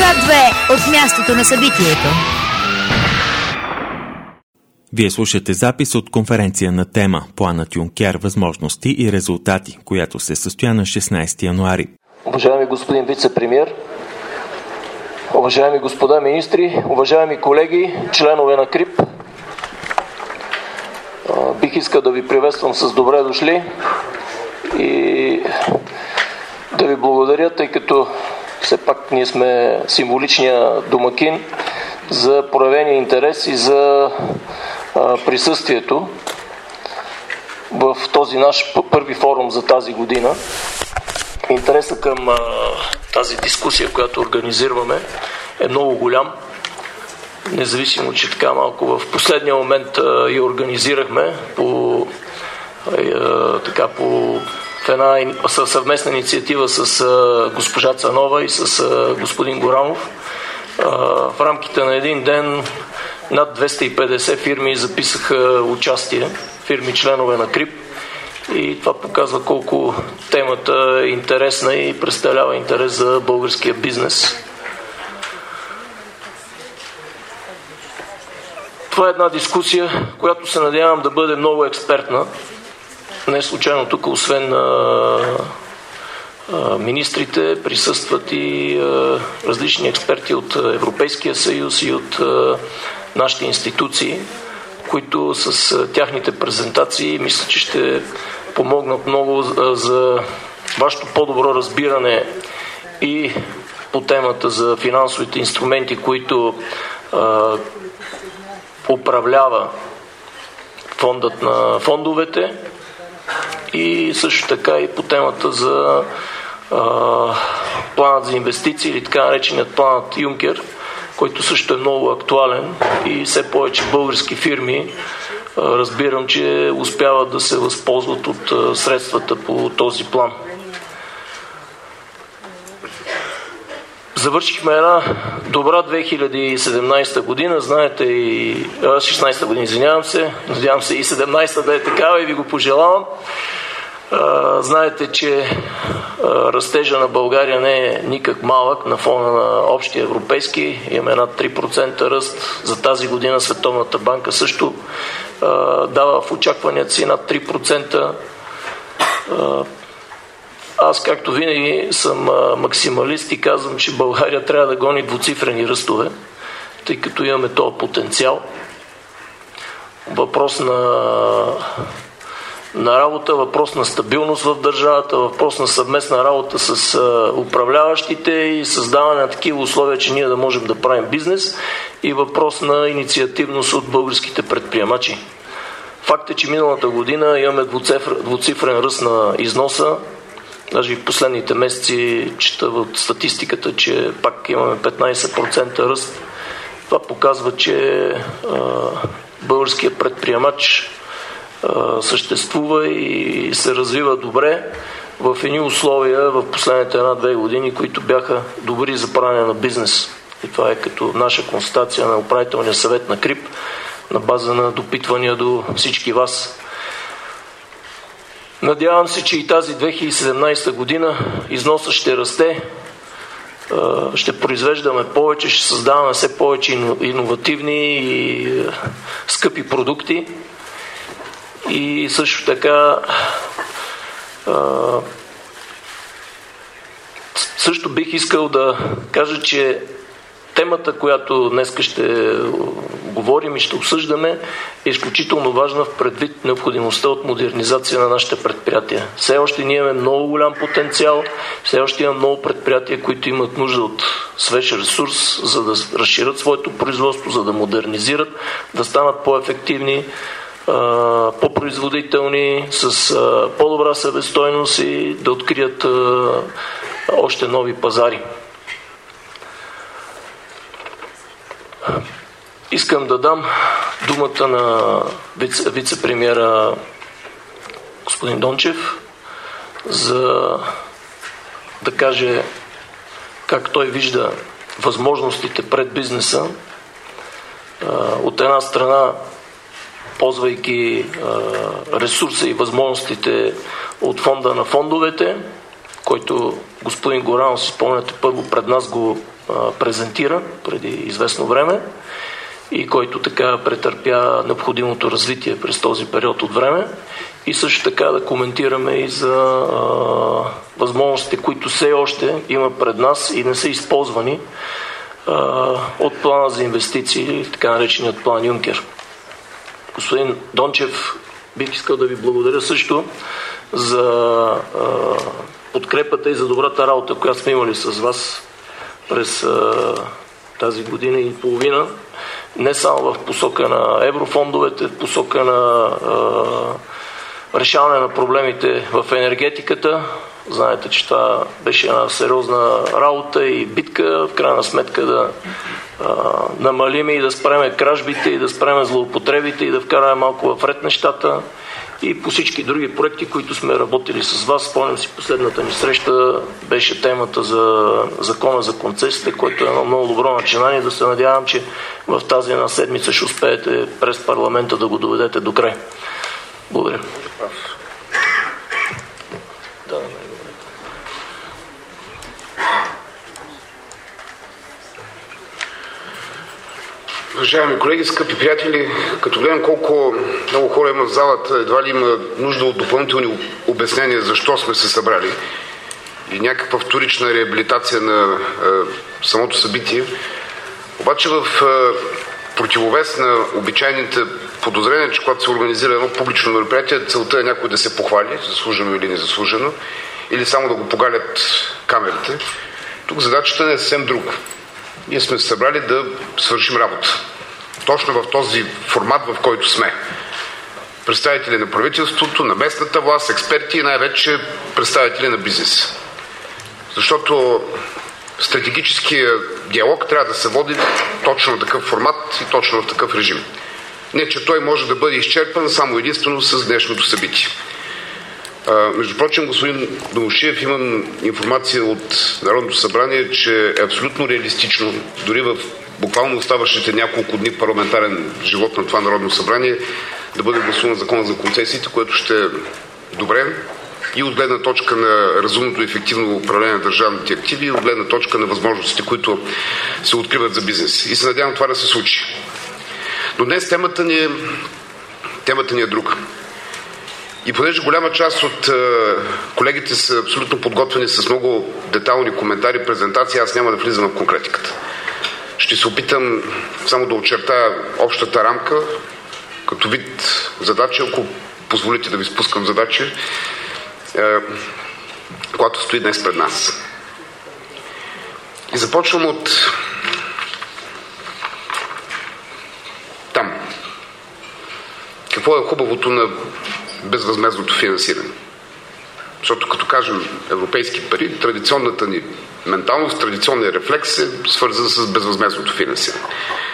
К2 от мястото на събитието. Вие слушате запис от конференция на тема Планът Юнкер – възможности и резултати, която се състоя на 16 януари. Уважаеми господин вице-премиер, уважаеми господа министри, уважаеми колеги, членове на КРИБ, бих искал да ви приветствам с добре дошли и да ви благодаря, тъй като все пак ние сме символичния домакин за проявения интерес и за присъствието в този наш първи форум за тази година. Интересът към тази дискусия, която организираме, е много голям. Независимо, че така малко в последния момент я организирахме по една съвместна инициатива с госпожа Цанова и с господин Горанов. В рамките на един ден над 250 фирми записаха участие, фирми членове на КРИБ, и това показва колко темата е интересна и представлява интерес за българския бизнес. Това е една дискусия, която се надявам да бъде много експертна. Не случайно тук, освен министрите, присъстват и различни експерти от Европейския съюз и от нашите институции, които с тяхните презентации мисля, че ще помогнат много за вашето по-добро разбиране и по темата за финансовите инструменти, които управлява фондът на фондовете, и също така и по темата за планът за инвестиции или така нареченият планът Юнкер, който също е много актуален и все повече български фирми разбирам, че успяват да се възползват от средствата по този план. Завършихме една добра 2017 година, знаете, и 16 година, извинявам се, надявам се и 17 да е такава и ви го пожелавам. Знаете, че растежа на България не е никак малък на фона на общия европейски. Имаме над 3% ръст. За тази година Световната банка също дава в очакванията си над 3%. Аз, както винаги, съм максималист и казвам, че България трябва да гони двуцифрени ръстове, тъй като имаме този потенциал. Въпрос на работа, въпрос на стабилност в държавата, въпрос на съвместна работа с управляващите и създаване на такива условия, че ние да можем да правим бизнес, и въпрос на инициативност от българските предприемачи. Факт е, че миналата година имаме двуцифрен ръст на износа. Даже и в последните месеци чета от статистиката, че пак имаме 15% ръст. Това показва, че българският предприемач съществува и се развива добре в едни условия в последните 1-2 години, които бяха добри за правене на бизнес. И това е като наша констатация на управителния съвет на КРИБ на база на допитвания до всички вас. Надявам се, че и тази 2017 година износът ще расте, ще произвеждаме повече, ще създаваме все повече иновативни и скъпи продукти. И също така също бих искал да кажа, че темата, която днес ще говорим и ще обсъждаме, е изключително важна в предвид необходимостта от модернизация на нашите предприятия. Все още ние имаме много голям потенциал, все още имаме много предприятия, които имат нужда от свеж ресурс, за да разширят своето производство, за да модернизират, да станат по-ефективни, по-производителни, с по-добра себестойност и да открият още нови пазари. Искам да дам думата на вице-премиера господин Дончев, за да каже как той вижда възможностите пред бизнеса. От една страна, ползвайки ресурса и възможностите от фонда на фондовете, който господин Горанов, си спомняте, първо пред нас го презентира преди известно време и който така претърпя необходимото развитие през този период от време. И също така да коментираме и за възможностите, които все още има пред нас и не са използвани от плана за инвестиции, така нареченият план Юнкер. Господин Дончев, бих искал да ви благодаря също за подкрепата и за добрата работа, която сме имали с вас през тази година и половина. Не само в посока на еврофондовете, в посока на решаване на проблемите в енергетиката. Знаете, че това беше една сериозна работа и битка, в крайна сметка да намалим и да спреме кражбите и да спреме злоупотребите и да вкараме малко в ред нещата. И по всички други проекти, които сме работили с вас. Спомням си, последната ни среща беше темата за закона за концесиите, което е едно много добро начинание. Да се надявам, че в тази една седмица ще успеете през парламента да го доведете до край. Благодаря. Уважаеми колеги, скъпи приятели, като гледам колко много хора има в залата, едва ли има нужда от допълнителни обяснения защо сме се събрали и някаква вторична реабилитация на самото събитие. Обаче в противовес на обичайните подозрения, че когато се организира едно публично мероприятие, целта е някой да се похвали, заслужено или незаслужено, или само да го погалят камерите. Тук задачата не е съвсем друга. Ние сме се събрали да свършим работа. Точно в този формат, в който сме. Представители на правителството, на местната власт, експерти и най-вече представители на бизнеса. Защото стратегическият диалог трябва да се води точно в такъв формат и точно в такъв режим. Не, че той може да бъде изчерпан само единствено с днешното събитие. Между прочим, господин Домушиев, имам информация от Народното събрание, че е абсолютно реалистично, дори в буквално оставащите няколко дни парламентарен живот на това Народно събрание, да бъде гласуван закон за концесиите, което ще е добре и от гледна точка на разумното и ефективно управление на държавните активи и от гледна точка на възможностите, които се откриват за бизнес. И се надявам това да се случи. Но днес темата ни е друга. И понеже голяма част от колегите са абсолютно подготвени с много детайлни коментари, презентации, аз няма да влизам в конкретиката. Ще се опитам само да очертая общата рамка, като вид задача, ако позволите да ви спускам задача, която стои днес пред нас. И започвам от там. Какво е хубавото на безвъзмездното финансиране? Защото като кажем европейски пари, традиционната ни менталност, традиционният рефлекс е свързан с безвъзмездното финансиране.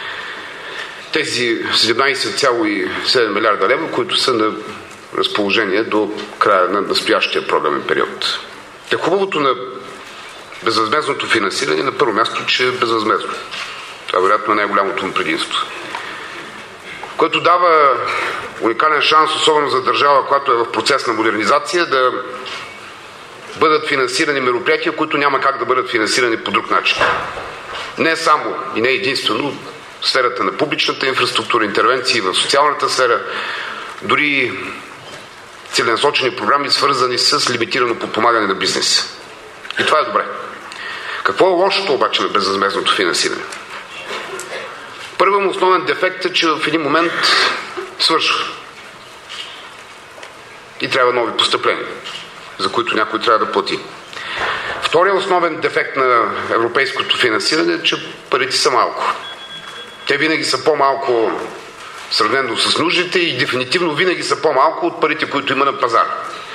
Тези 17,7 милиарда лева, които са на разположение до края на настоящия програмен период. Те хубавото на безвъзмездното финансиране на първо място, че е безвъзмездно. Това вероятно е най-голямото му предимство. Което дава уникален шанс, особено за държава, която е в процес на модернизация, да бъдат финансирани мероприятия, които няма как да бъдат финансирани по друг начин. Не само и не единствено в сферата на публичната инфраструктура, интервенции в социалната сфера, дори целенасочени програми, свързани с лимитирано подпомагане на бизнеса. И това е добре. Какво е лошото обаче на безвъзмездното финансиране? Първият основен дефект е, че в един момент свършва. И трябва нови постъпления, за които някой трябва да плати. Вторият основен дефект на европейското финансиране е, че парите са малко. Те винаги са по-малко сравнено с нуждите и дефинитивно винаги са по-малко от парите, които има на пазара.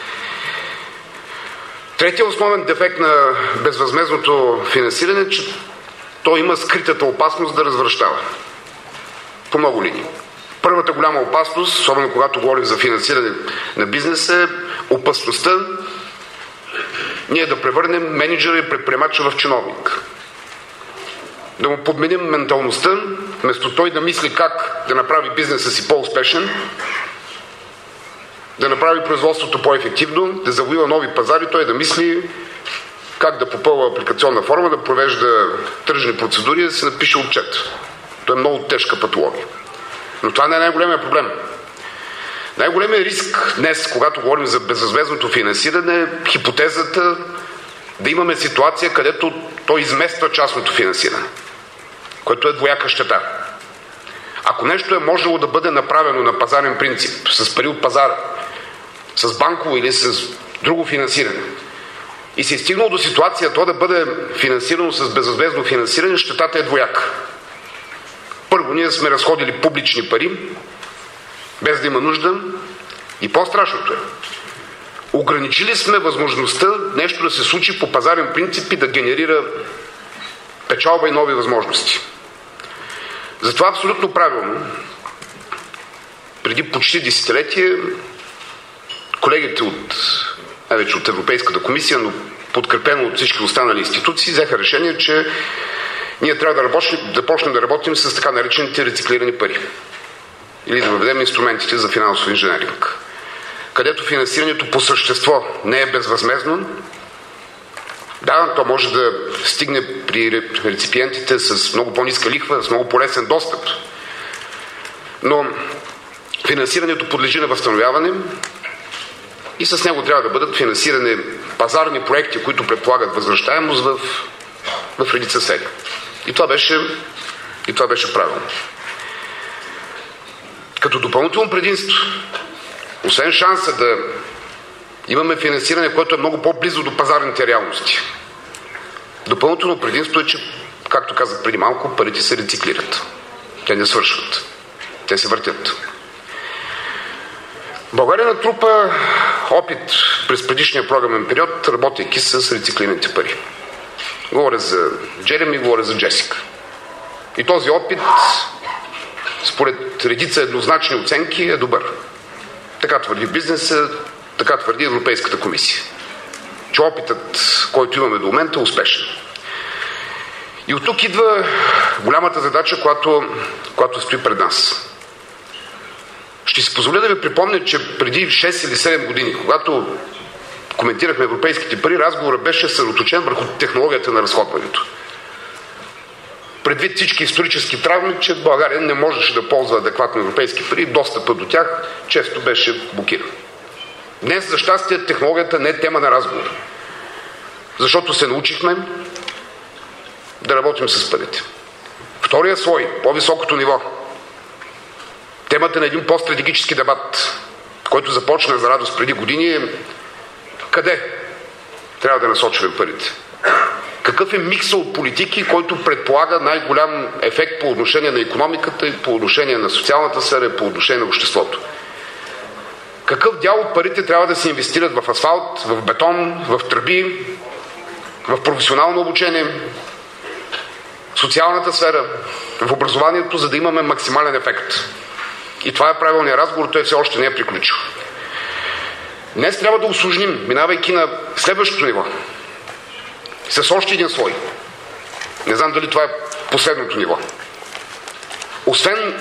Третият основен дефект на безвъзмездното финансиране е, че то има скритата опасност да развращава. По много линии. Първата голяма опасност, особено когато говорим за финансиране на бизнеса, е опасността ние да превърнем менеджера и предприемача в чиновник. Да му подменим менталността, вместо той да мисли как да направи бизнеса си по-успешен, да направи производството по-ефективно, да завоюва нови пазари, той да мисли как да попълва апликационна форма, да провежда тръжни процедури и да се напише отчет. Това е много тежка патология. Но това не е най-големия проблем. Най-големият риск днес, когато говорим за безвъзмездното финансиране, е хипотезата да имаме ситуация, където той измества частното финансиране, което е двояка щета. Ако нещо е можело да бъде направено на пазарен принцип, с пари от пазара, с банково или с друго финансиране, и се е стигнало до ситуация то да бъде финансирано с безвъзмездно финансиране, щетата е двояка. Първо, ние сме разходили публични пари, без да има нужда, и по-страшното е, ограничили сме възможността нещо да се случи по пазарен принцип и да генерира печалба и нови възможности. Затова абсолютно правилно, преди почти десетилетие, колегите най-вече от Европейската комисия, но подкрепено от всички останали институции, взеха решение, че ние трябва да почнем да работим с така наречените рециклирани пари. Или да въведем инструментите за финансов инженеринг, където финансирането по същество не е безвъзмездно. Да, то може да стигне при реципиентите с много по-ниска лихва, с много по-лесен достъп. Но финансирането подлежи на възстановяване и с него трябва да бъдат финансирани пазарни проекти, които предполагат възвръщаемост в редица сфери. И това беше правилно. Като допълнително предимство, освен шанса да имаме финансиране, което е много по-близо до пазарните реалности, допълнително предимство е, че, както казах преди малко, парите се рециклират. Те не свършват. Те се въртят. България натрупа опит през предишния програмен период, работейки с рециклираните пари. Говоря за Джереми, говоря за Джесика. И този опит, според редица еднозначни оценки, е добър. Така твърди бизнеса, така твърди Европейската комисия. Че опитът, който имаме до момента, е успешен. И от тук идва голямата задача, която стои пред нас. Ще си позволя да ви припомня, че преди 6 или 7 години, когато коментирахме европейските пари, разговорът беше съсредоточен върху технологията на разходването. Предвид всички исторически травми, че България не можеше да ползва адекватно европейски пари, достъпът до тях често беше блокиран. Днес, за щастие, технологията не е тема на разговор. Защото се научихме да работим с парите. Втория слой, по-високото ниво, темата на един по-стратегически дебат, който започна за радост преди години, е къде трябва да насочваме парите. Какъв е миксът от политики, който предполага най-голям ефект по отношение на икономиката и по отношение на социалната сфера и по отношение на обществото. Какъв дял от парите трябва да се инвестират в асфалт, в бетон, в тръби, в професионално обучение, в социалната сфера, в образованието, за да имаме максимален ефект. И това е правилният разговор, той все още не е приключил. Днес трябва да усложним, минавайки на следващото ниво, с още един слой. Не знам дали това е последното ниво. Освен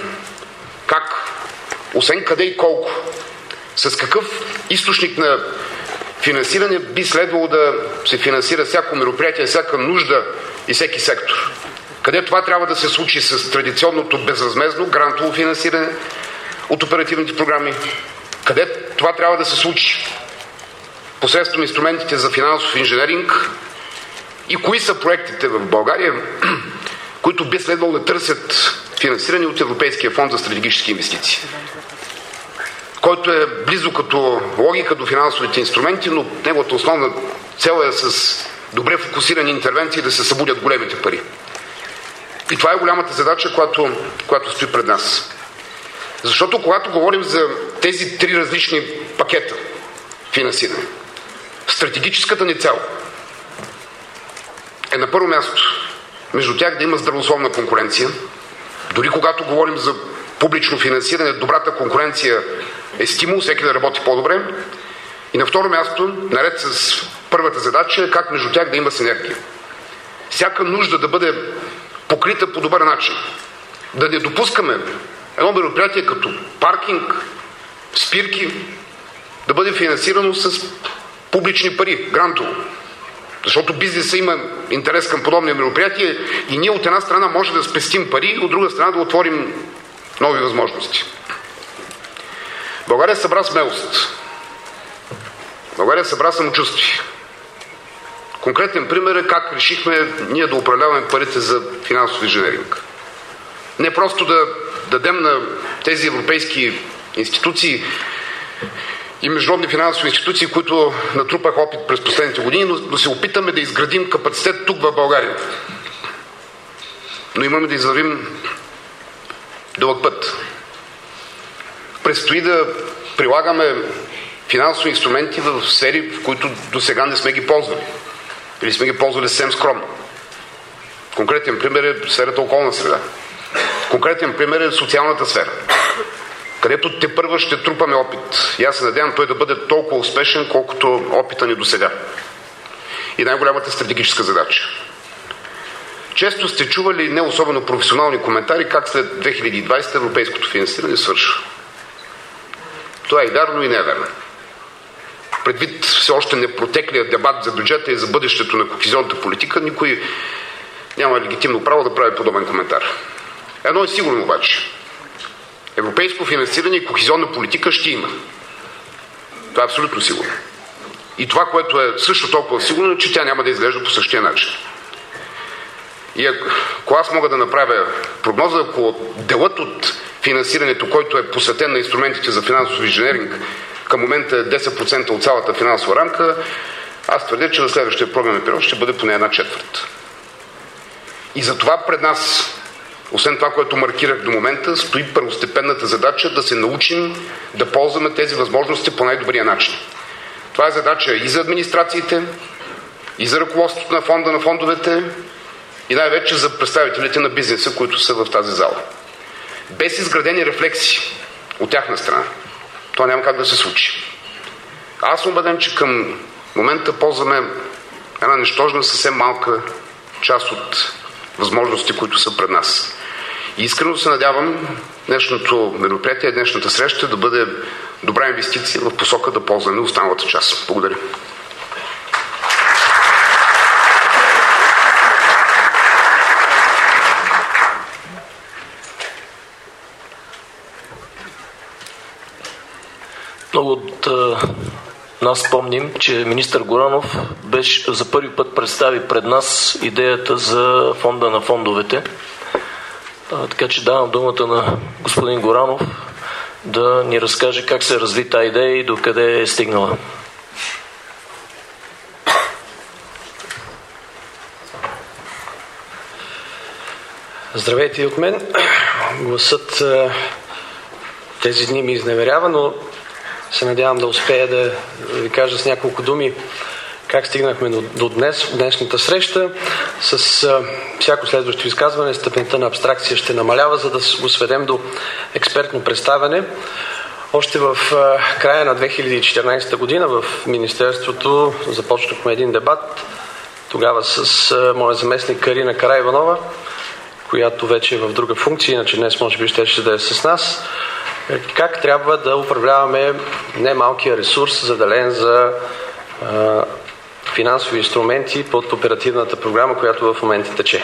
къде и колко, с какъв източник на финансиране би следвало да се финансира всяко мероприятие, всяка нужда и всеки сектор. Къде това трябва да се случи с традиционното безвъзмездно грантово финансиране от оперативните програми, къде това трябва да се случи посредством инструментите за финансов инженеринг и кои са проектите в България, които би следвало да търсят финансиране от Европейския фонд за стратегически инвестиции, който е близо като логика до финансовите инструменти, но неговата основна цел е с добре фокусирани интервенции да се събудят големите пари. И това е голямата задача, която стои пред нас. Защото когато говорим за тези три различни пакета финансиране, стратегическата ни цел е на първо място между тях да има здравословна конкуренция. Дори когато говорим за публично финансиране, добрата конкуренция е стимул всеки да работи по-добре. И на второ място, наред с първата задача, е как между тях да има синергия. Всяка нужда да бъде покрита по добър начин. Да не допускаме едно мероприятие като паркинг, спирки, да бъде финансирано с публични пари, грантово. Защото бизнесът има интерес към подобни мероприятия и ние от една страна може да спестим пари, от друга страна да отворим нови възможности. България събра смелост. България събра самочувствие. Конкретен пример е как решихме ние да управляваме парите за финансов инженеринг. Не просто да дадем на тези европейски институции и международни финансови институции, които натрупаха опит през последните години, но се опитаме да изградим капацитет тук в България. Но имаме да извървим дълъг път. Предстои да прилагаме финансови инструменти в сфери, в които до сега не сме ги ползвали. Или сме ги ползвали съвсем скромно. Конкретен пример е сферата околна среда. Конкретен пример е социалната сфера, където тепърва ще трупаме опит. И аз се надявам той да бъде толкова успешен, колкото опита ни до сега. И най-голямата стратегическа задача. Често сте чували не особено професионални коментари как след 2020 европейското финансиране свършва. Това е и вярно, и не е вярно. Предвид все още непротеклия дебат за бюджета и за бъдещето на кохезионната политика, никой няма легитимно право да прави подобен коментар. Едно е сигурно обаче. Европейско финансиране и кохезионна политика ще има. Това е абсолютно сигурно. И това, което е също толкова сигурно, е, че тя няма да изглежда по същия начин. И ако аз мога да направя прогноза, ако делът от финансирането, който е посветен на инструментите за финансов инженеринг, към момента е 10% от цялата финансова рамка, аз твърдя, че на следващия програмен период ще бъде поне 1/4. И затова пред нас, освен това, което маркирах до момента, стои първостепенната задача да се научим да ползваме тези възможности по най-добрия начин. Това е задача и за администрациите, и за ръководството на фонда, на фондовете, и най-вече за представителите на бизнеса, които са в тази зала. Без изградени рефлекси от тяхна страна, това няма как да се случи. Аз съм убеден, че към момента ползваме една нищожна, съвсем малка част от възможности, които са пред нас. И искрено се надявам днешното мероприятие, днешната среща да бъде добра инвестиция в посока да ползваме останалата част. Благодаря. Много от нас помним, че министър Горанов за първи път представи пред нас идеята за фонда на фондовете. Така че давам думата на господин Горанов да ни разкаже как се разви тази идея и докъде е стигнала. Здравейте и от мен. Гласът тези дни ми изневерява, но се надявам да успея да ви кажа с няколко думи как стигнахме до днешната среща. С всяко следващо изказване степента на абстракция ще намалява, за да го сведем до експертно представяне. Още в края на 2014 година в Министерството започнахме един дебат, тогава с моя заместник Карина Караиванова, която вече е в друга функция, иначе днес може би ще да е с нас. Как трябва да управляваме немалкия ресурс, заделен за финансови инструменти под оперативната програма, която в момента тече.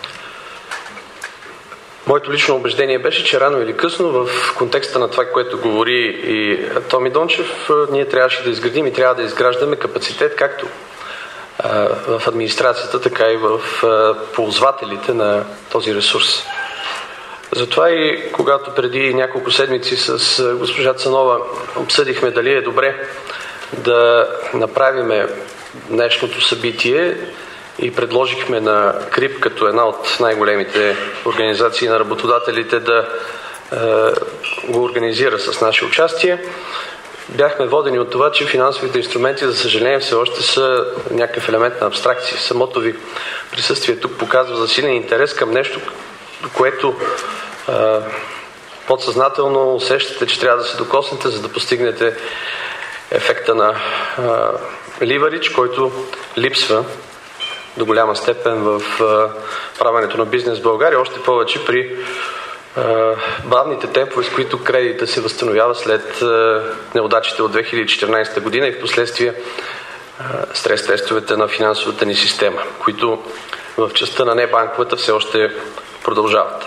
Моето лично убеждение беше, че рано или късно в контекста на това, което говори и Томи Дончев, ние трябваше да изградим и трябва да изграждаме капацитет както в администрацията, така и в ползвателите на този ресурс. Затова и когато преди няколко седмици с госпожа Цанова обсъдихме дали е добре да направиме днешното събитие и предложихме на КРИП, като една от най-големите организации на работодателите, да го организира с наше участие, бяхме водени от това, че финансовите инструменти, за съжаление, все още са някакъв елемент на абстракция. Самото ви присъствие тук показва засилен интерес към нещо, което подсъзнателно усещате, че трябва да се докоснете, за да постигнете ефекта на ливаридж, който липсва до голяма степен в правенето на бизнес в България, още повече при бавните темпове, с които кредитът се възстановява след неудачите от 2014 година и в последствие стрес тестовете на финансовата ни система, които в частта на небанковата все още продължават.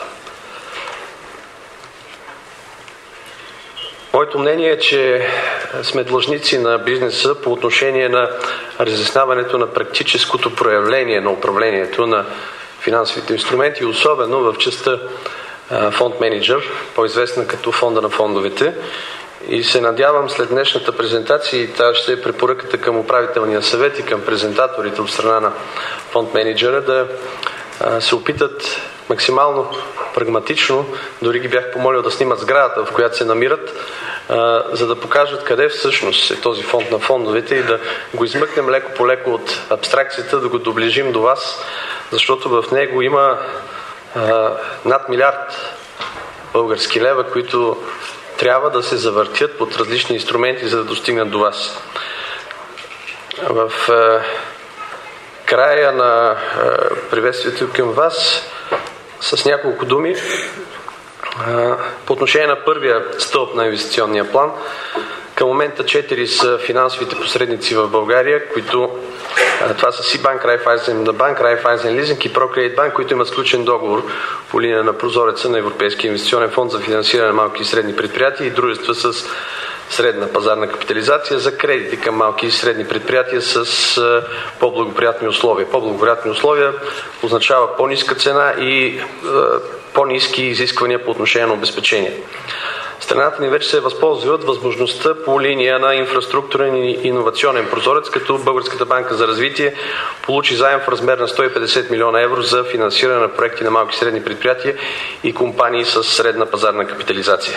Моето мнение е, че сме длъжници на бизнеса по отношение на разясняването на практическото проявление на управлението на финансовите инструменти, особено в частта фонд менеджер, по-известна като фонда на фондовете. И се надявам след днешната презентация, и тази ще е препоръката към управителния съвет и към презентаторите от страна на фонд менеджера, да се опитат максимално прагматично, дори ги бях помолил да снимат сградата, в която се намират, за да покажат къде всъщност е този фонд на фондовете и да го измъкнем леко по леко от абстракцията, да го доближим до вас, защото в него има над 1 милиард български лева, които трябва да се завъртят под различни инструменти, за да достигнат до вас. В края на приветствието към вас с няколко думи по отношение на първия стълб на инвестиционния план. Към момента 4 са финансовите посредници в България, които това са Сибанк, Райфайзенбанк, Райфайзен Лизинг и Прокредит Банк, които имат сключен договор по линия на прозореца на Европейския инвестиционен фонд за финансиране на малки и средни предприятия и дружества с средна пазарна капитализация за кредити към малки и средни предприятия с по-благоприятни условия. По-благоприятни условия означава по-ниска цена и по-ниски изисквания по отношение на обезпечение. Страната ни вече се е възползва от възможността по линия на инфраструктурен и иновационен прозорец, като Българската банка за развитие получи заем в размер на 150 милиона евро за финансиране на проекти на малки и средни предприятия и компании с средна пазарна капитализация.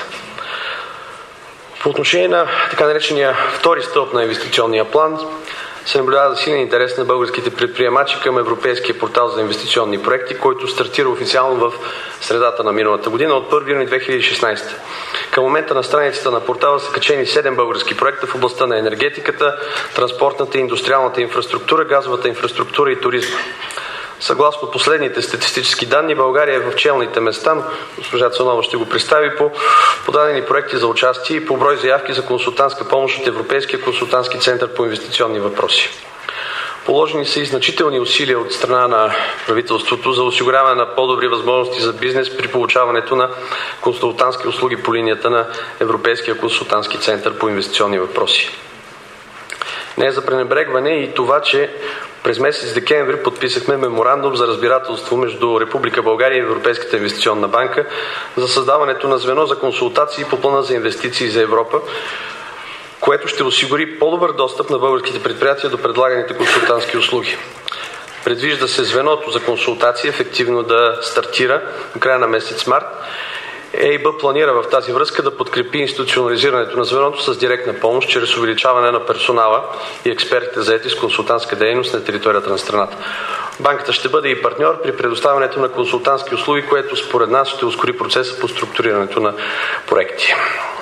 По отношение на така наречения втори стълб на инвестиционния план, се наблюдава силен интерес на българските предприемачи към Европейския портал за инвестиционни проекти, който стартира официално в средата на миналата година от 1 юни 2016. Към момента на страницата на портала са качени 7 български проекта в областта на енергетиката, транспортната и индустриалната инфраструктура, газовата инфраструктура и туризма. Съгласно последните статистически данни, България е в челните места, госпожа Цанова ще го представи, по подадени проекти за участие и по брой заявки за консултантска помощ от Европейския консултантски център по инвестиционни въпроси. Положени са и значителни усилия от страна на правителството за осигуряване на по-добри възможности за бизнес при получаването на консултантски услуги по линията на Европейския консултантски център по инвестиционни въпроси. Не е за пренебрегване и това, че през месец декември подписахме меморандум за разбирателство между Република България и Европейската инвестиционна банка за създаването на звено за консултации по плана за инвестиции за Европа, което ще осигури по-добър достъп на българските предприятия до предлаганите консултантски услуги. Предвижда се звеното за консултации ефективно да стартира до края на месец март. ЕИБ планира в тази връзка да подкрепи институционализирането на звеното с директна помощ чрез увеличаване на персонала и експертите заети с консултантска дейност на територията на страната. Банката ще бъде и партньор при предоставянето на консултантски услуги, което според нас ще ускори процеса по структурирането на проекти.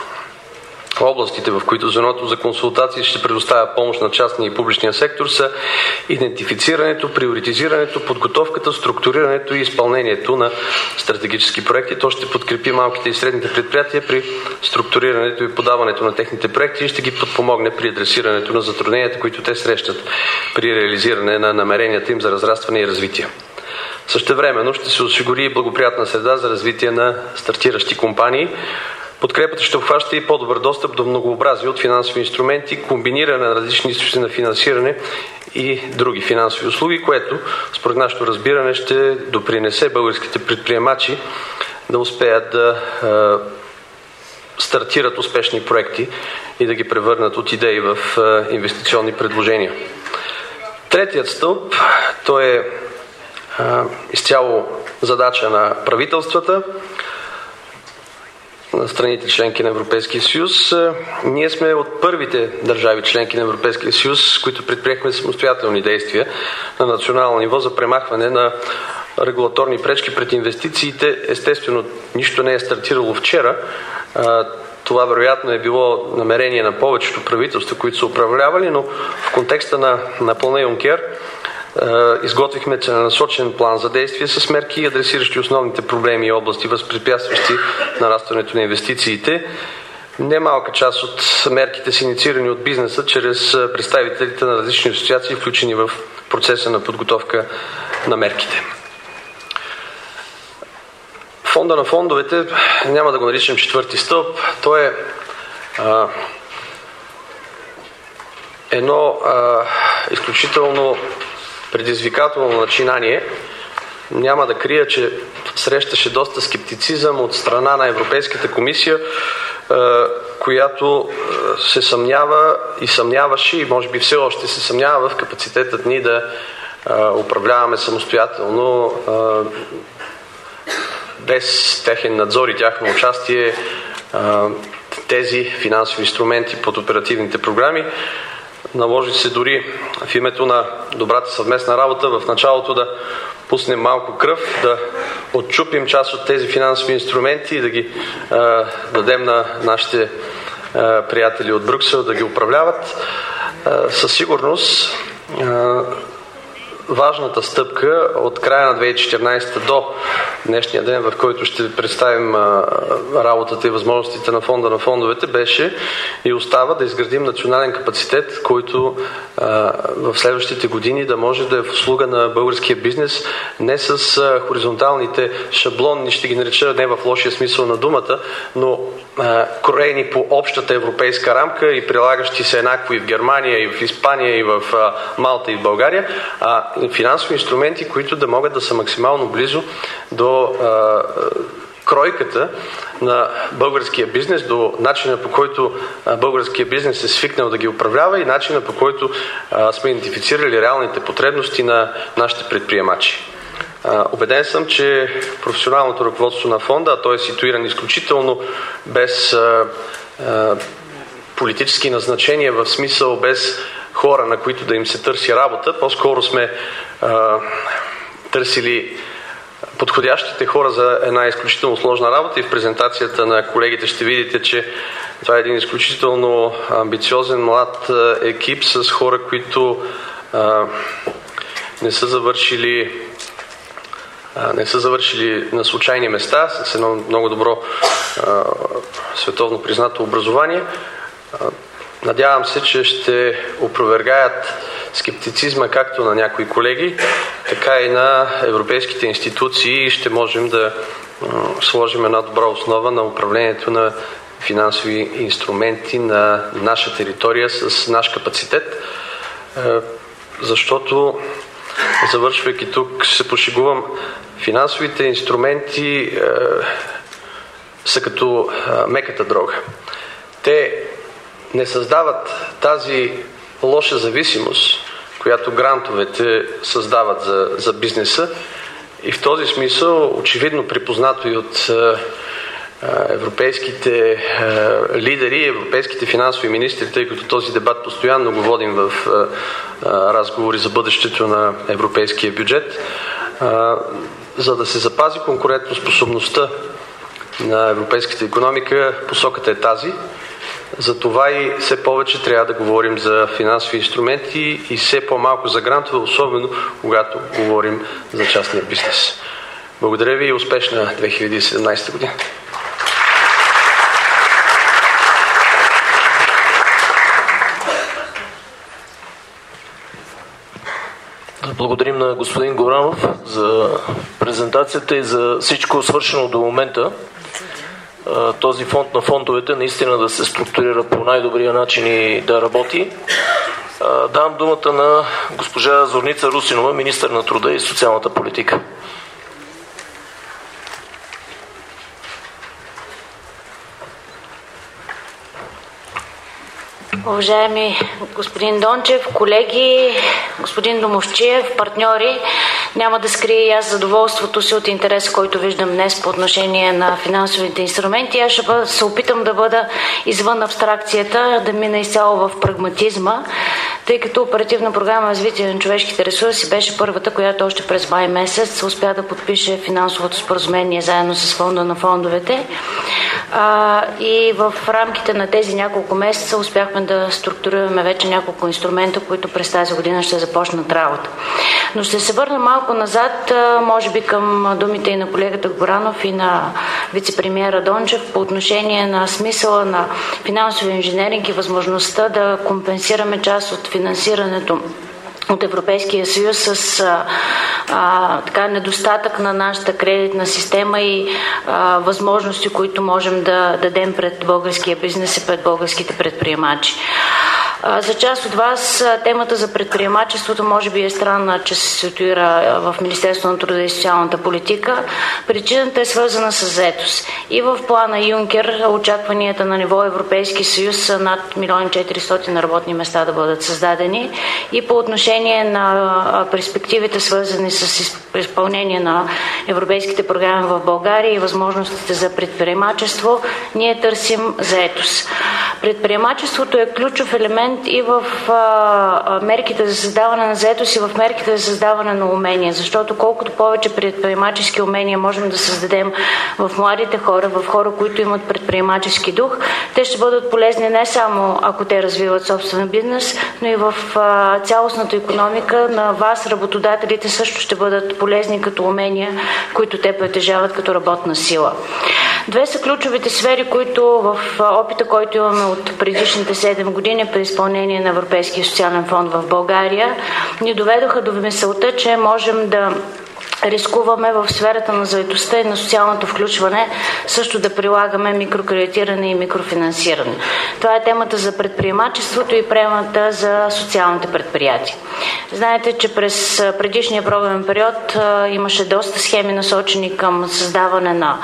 Областите, в които звеното за консултации ще предоставя помощ на частния и публичния сектор, са идентифицирането, приоритизирането, подготовката, структурирането и изпълнението на стратегически проекти. То ще подкрепи малките и средните предприятия при структурирането и подаването на техните проекти и ще ги подпомогне при адресирането на затрудненията, които те срещат при реализиране на намеренията им за разрастване и развитие. Същевременно ще се осигури благоприятна среда за развитие на стартиращи компании. Подкрепата ще обхваща и по-добър достъп до многообразие от финансови инструменти, комбиниране на различни източници на финансиране и други финансови услуги, което според нашето разбиране ще допринесе българските предприемачи да успеят да стартират успешни проекти и да ги превърнат от идеи в инвестиционни предложения. Третият стълб, той е изцяло задача на правителствата, на страните членки на Европейския съюз. Ние сме от първите държави членки на Европейския съюз, които предприехме самостоятелни действия на национално ниво за премахване на регулаторни пречки пред инвестициите. Естествено, нищо не е стартирало вчера. Това вероятно е било намерение на повечето правителства, които са управлявали, но в контекста на плана Юнкер изготвихме целенасочен план за действие с мерки, адресиращи основните проблеми и области, възпрепятстващи нарастването на инвестициите. немалка част от мерките са инициирани от бизнеса чрез представителите на различни асоциации, включени в процеса на подготовка на мерките. Фонда на фондовете, няма да го наричам четвърти стълб, то е едно изключително предизвикателно начинание. Няма да крия, че срещаше доста скептицизъм от страна на Европейската комисия, която се съмнява и съмняваше и може би все още се съмнява в капацитетът ни да управляваме самостоятелно без техен надзор и тяхно участие тези финансови инструменти под оперативните програми. Наложи се дори в името на добрата съвместна работа в началото да пуснем малко кръв, да отчупим част от тези финансови инструменти и да ги дадем на нашите приятели от Брюксел да ги управляват. Със сигурност важната стъпка от края на 2014 до днешния ден, в който ще представим работата и възможностите на фонда на фондовете, беше и остава да изградим национален капацитет, който в следващите години да може да е в услуга на българския бизнес, не с хоризонталните шаблонни, ще ги нареча не в лошия смисъл на думата, но кроени по общата европейска рамка и прилагащи се еднакво и в Германия, и в Испания, и в Малта, и в България, финансови инструменти, които да могат да са максимално близо до кройката на българския бизнес, до начина по който българския бизнес е свикнал да ги управлява и начина по който сме идентифицирали реалните потребности на нашите предприемачи. Убеден съм, че професионалното ръководство на фонда, а той е ситуиран изключително без политически назначения, в смисъл без хора, на които да им се търси работа. По-скоро сме търсили подходящите хора за една изключително сложна работа и в презентацията на колегите ще видите, че това е един изключително амбициозен млад екип с хора, които не са завършили на случайни места, с едно много добро световно признато образование. Надявам се, че ще опровергаят скептицизма както на някои колеги, така и на европейските институции и ще можем да сложим една добра основа на управлението на финансови инструменти на наша територия с наш капацитет, защото, завършвайки тук, се пошегувам, финансовите инструменти са като меката дрога. Те не създават тази лоша зависимост, която грантовете създават за бизнеса и в този смисъл, очевидно припознато и от европейските лидери, европейските финансови министри, тъй като този дебат постоянно го водим в разговори за бъдещето на европейския бюджет, за да се запази конкурентоспособността на европейската икономика, посоката е тази. Затова и все повече трябва да говорим за финансови инструменти и все по-малко за грантове, особено когато говорим за частния бизнес. Благодаря ви и успешна 2017 година. Благодарим на господин Горанов за презентацията и за всичко свършено до момента. Този фонд на фондовете наистина да се структурира по най-добрия начин и да работи. Давам думата на госпожа Зорница Русинова, министър на труда и социалната политика. Уважаеми господин Дончев, колеги, господин Домусчиев, партньори, няма да скрия и аз задоволството си от интереса, който виждам днес по отношение на финансовите инструменти. Аз ще се опитам да бъда извън абстракцията, да мина изцяло в прагматизма, тъй като Оперативна програма развитие на човешките ресурси беше първата, която още през май месец успя да подпише финансовото споразумение заедно с фонда на фондовете. И в рамките на тези няколко месеца успяхме да структурираме вече няколко инструмента, които през тази година ще започнат работа. Но ще се върна малко назад, може би към думите и на колегата Горанов и на вице-премиера Дончев по отношение на смисъла на финансови инженеринг и възможността да компенсираме част от финансирането от Европейския съюз с така недостатък на нашата кредитна система и възможности, които можем да дадем пред българския бизнес и пред българските предприемачи. За част от вас темата за предприемачеството може би е странна, че се ситуира в Министерството на труда и социалната политика. Причината е свързана с заетост. И в плана Юнкер очакванията на ниво Европейски съюз са над 1 400 работни места да бъдат създадени. И по отношение на перспективите, свързани с изпълнение на европейските програми в България и възможностите за предприемачество, ние търсим заетост. Предприемачеството е ключов елемент и в мерките за създаване на заетост и в мерките за създаване на умения, защото колкото повече предприемачески умения можем да създадем в младите хора, в хора, които имат предприемачески дух, те ще бъдат полезни не само ако те развиват собствен бизнес, но и в цялостната икономика. На вас, работодателите, също ще бъдат полезни като умения, които те притежават като работна сила. Две са ключовите сфери, които в опита, който имаме от предишните 7 години при изпълнение на Европейския социален фонд в България, ни доведоха до мисълта, че можем да рискуваме в сферата на заетостта и на социалното включване също да прилагаме микрокредитиране и микрофинансиране. Това е темата за предприемачеството и темата за социалните предприятия. Знаете, че през предишния програмен период имаше доста схеми насочени към създаване на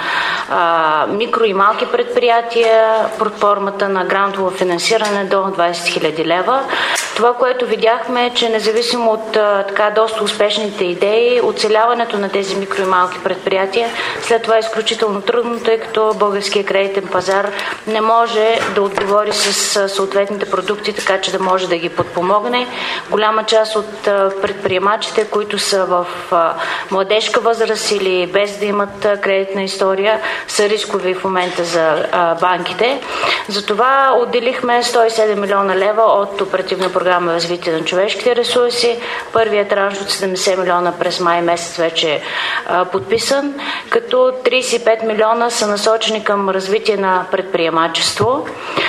микро и малки предприятия под формата на грантово финансиране до 20 000 лева. Това, което видяхме е, че независимо от така доста успешните идеи, оцеляването на тези микро и малки предприятия след това е изключително трудно, тъй като българския кредитен пазар не може да отговори с съответните продукти, така че да може да ги подпомогне. Голяма част от предприемачите, които са в младежка възраст или без да имат кредитна история, са рискови в момента за банките. Затова отделихме 107 милиона лева от оперативна програма развитие на човешките ресурси. Първият транш от 70 милиона през май месец вече е подписан, като 35 милиона са насочени към развитие на предприемачество.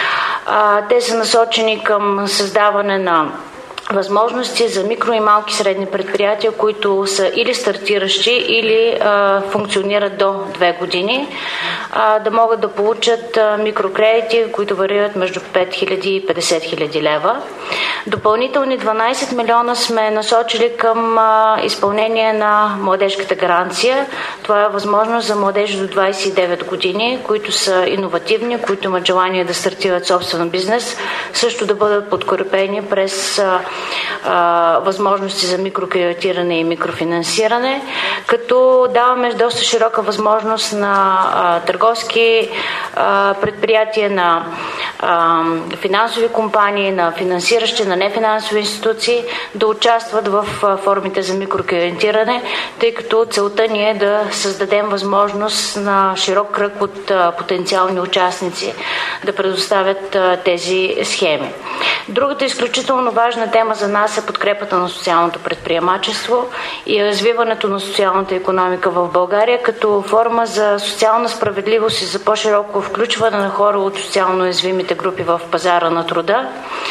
Те са насочени към създаване на възможности за микро и малки средни предприятия, които са или стартиращи, или функционират до 2 години, да могат да получат микрокредити, които варират между 5 000 и 50 000 лева. Допълнителни 12 милиона сме насочили към изпълнение на младежката гаранция. Това е възможност за младежи до 29 години, които са иновативни, които имат желание да стартират собствен бизнес, също да бъдат подкрепени през възможности за микрокредитиране и микрофинансиране, като даваме доста широка възможност на търговски предприятия, на финансови компании, на финансиращи, на нефинансови институции да участват в формите за микрокредитиране, тъй като целта ни е да създадем възможност на широк кръг от потенциални участници да предоставят тези схеми. Другата изключително важна тема за нас е подкрепата на социалното предприемачество и развиването на социалната икономика в България като форма за социална справедливост и за по-широко включване на хора от социално уязвимите групи в пазара на труда.